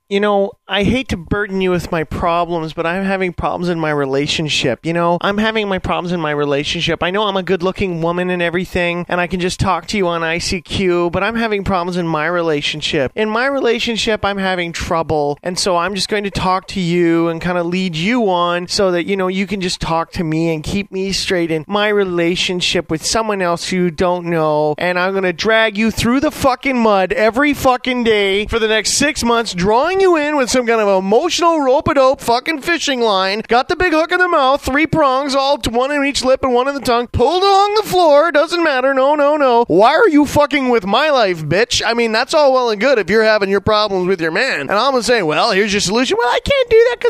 You know, I hate to burden you with my problems, but I'm having problems in my relationship. You know, I'm having my problems in my relationship. I know I'm a good-looking woman and everything, and I can just talk to you on ICQ, but I'm having problems in my relationship. In my relationship, I'm having trouble, and so I'm just going to talk to you and kind of lead you on so that, you know, you can just talk to me and keep me straight in my relationship with someone else you don't know, and I'm going to drag you through the fucking mud every fucking day for the next 6 months, drawing you in with some kind of emotional rope-a-dope fucking fishing line, got the big hook in the mouth, 3 prongs, all one in each lip and one in the tongue, pulled along the floor, doesn't matter, no. Why are you fucking with my life, bitch? I mean, that's all well and good if you're having your problems with your man. And I'm gonna say, well, here's your solution. Well, I can't do that because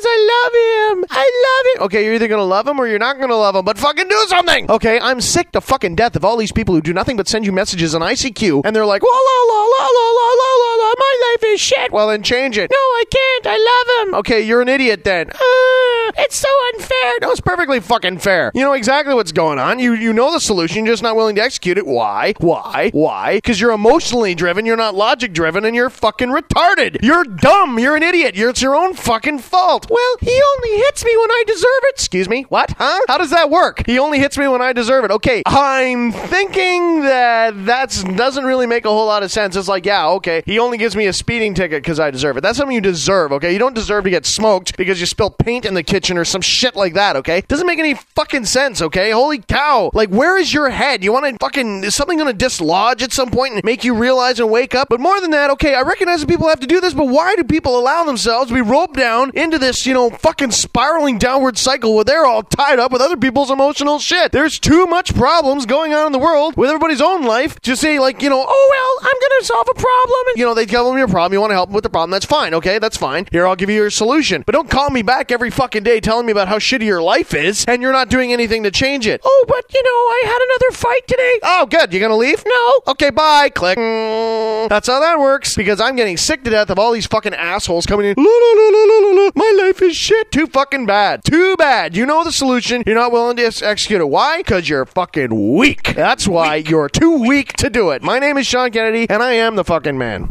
I love him. I love him. Okay, you're either gonna love him or you're not gonna love him, but fucking do something! Okay, I'm sick to fucking death of all these people who do nothing but send you messages on ICQ, and they're like, la la la la la la la la la, my life is shit. Well, then change it. No, I can't. I love him. Okay, you're an idiot then. It's so unfair. No, it's perfectly fucking fair. You know exactly what's going on. You know the solution, you're just not willing to execute it. Why? Because you're emotionally driven, you're not logic driven, and you're fucking retarded. You're dumb. You're an idiot. It's your own fucking fault. Well, he only hits me when I deserve it. Excuse me? What? Huh? How does that work? He only hits me when I deserve it. Okay, I'm thinking that doesn't really make a whole lot of sense. It's like, yeah, okay, he only gives me a speeding ticket because I deserve it. That's something you deserve, okay? You don't deserve to get smoked because you spilled paint in the kitchen or some shit like that, okay? Doesn't make any fucking sense, okay? Holy cow. Like, where is your head? You want to fucking... Is something going to dislodge at some point and make you realize and wake up? But more than that, okay, I recognize that people have to do this, but why do people allow themselves to be roped down into this, you know, fucking spiraling downward cycle where they're all tied up with other people's emotional shit? There's too much problems going on in the world with everybody's own life to say, like, you know, oh, well, I'm going to solve a problem. And, you know, they tell them your problem. You want to help them with the problem. That's fine, okay? That's fine. Here, I'll give you your solution. But don't call me back every fucking day telling me about how shitty your life is and you're not doing anything to change it. Oh, but, you know, I had another fight today. Oh, good. You gonna leave? No. Okay, bye. Click. That's how that works. Because I'm getting sick to death of all these fucking assholes coming in. La, la, la, la, la, la, la. My life is shit. Too fucking bad. Too bad. You know the solution. You're not willing to execute it. Why? Because you're fucking weak. That's why you're too weak to do it. My name is Sean Kennedy, and I am the fucking man.